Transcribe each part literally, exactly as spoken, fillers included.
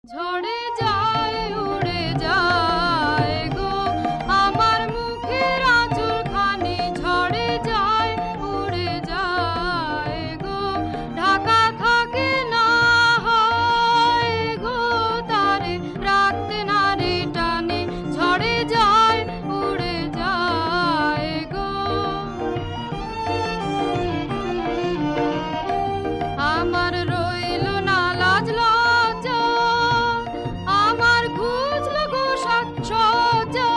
ঝরে যায় উড়ে যায় গো আমার মুখের আঁচলখানি ঝরে যায় উড়ে যায় গো ঢাকা থাকে না হয় গো তারে রাখতে নারী টানে ঝরে যায় উড়ে যায় গো আমার রইল না লাজ লজ্জা আমার খুঁজল গো সাজসজ্জা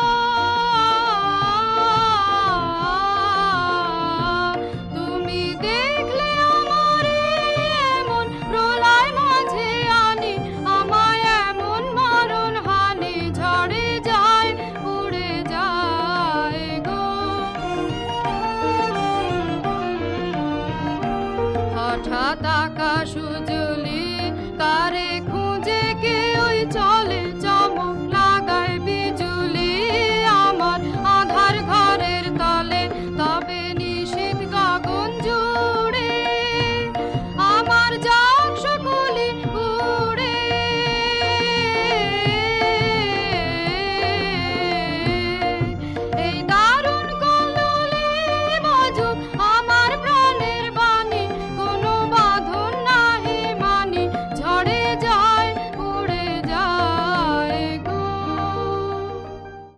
তুমি দেখলে আমার এমন প্রলয় মাঝে আনি আমায় এমন মরণ হানি ঝরে যায় উড়ে যায় গো হঠাৎ আকাশ